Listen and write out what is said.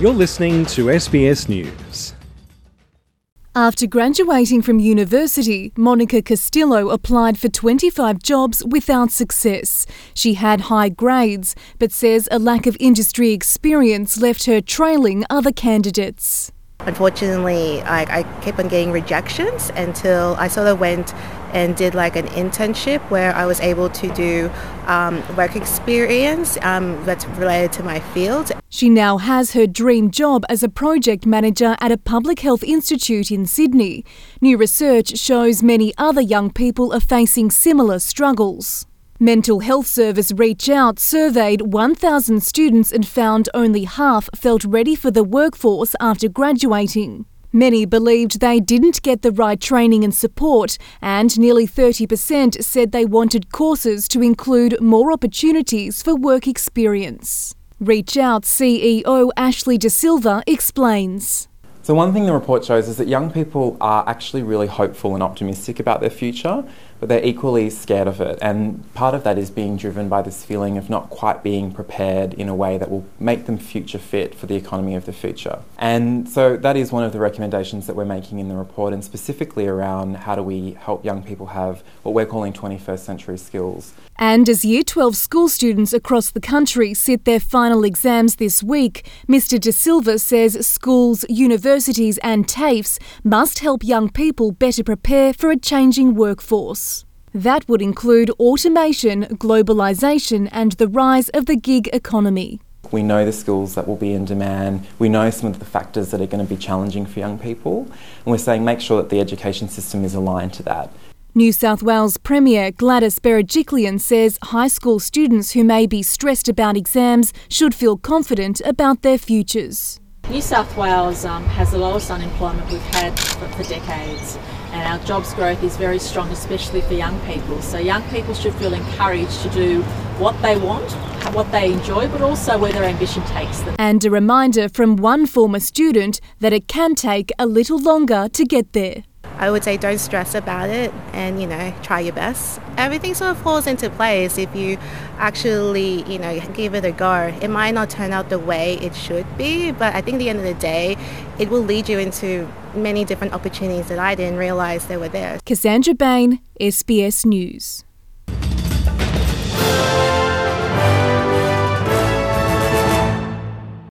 You're listening to SBS News. After graduating from university, Monica Castillo applied for 25 jobs without success. She had high grades, but says a lack of industry experience left her trailing other candidates. Unfortunately, I kept on getting rejections until I sort of went and did like an internship where I was able to do work experience that's related to my field. She now has her dream job as a project manager at a public health institute in Sydney. New research shows many other young people are facing similar struggles. Mental Health Service Reach Out surveyed 1,000 students and found only half felt ready for the workforce after graduating. Many believed they didn't get the right training and support, and nearly 30% said they wanted courses to include more opportunities for work experience. Reach Out CEO Ashley De Silva explains. So one thing the report shows is that young people are actually really hopeful and optimistic about their future, but they're equally scared of it. And part of that is being driven by this feeling of not quite being prepared in a way that will make them future fit for the economy of the future. And so that is one of the recommendations that we're making in the report, and specifically around how do we help young people have what we're calling 21st century skills. And as Year 12 school students across the country sit their final exams this week, Mr De Silva says schools, universities and TAFEs must help young people better prepare for a changing workforce. That would include automation, globalisation and the rise of the gig economy. We know the skills that will be in demand. We know some of the factors that are going to be challenging for young people. And we're saying make sure that the education system is aligned to that. New South Wales Premier Gladys Berejiklian says high school students who may be stressed about exams should feel confident about their futures. New South Wales has the lowest unemployment we've had for decades, and our jobs growth is very strong, especially for young people. So young people should feel encouraged to do what they want, what they enjoy, but also where their ambition takes them. And a reminder from one former student that it can take a little longer to get there. I would say don't stress about it and, try your best. Everything sort of falls into place if you actually, give it a go. It might not turn out the way it should be, but I think at the end of the day, it will lead you into many different opportunities that I didn't realise they were there. Cassandra Bain, SBS News.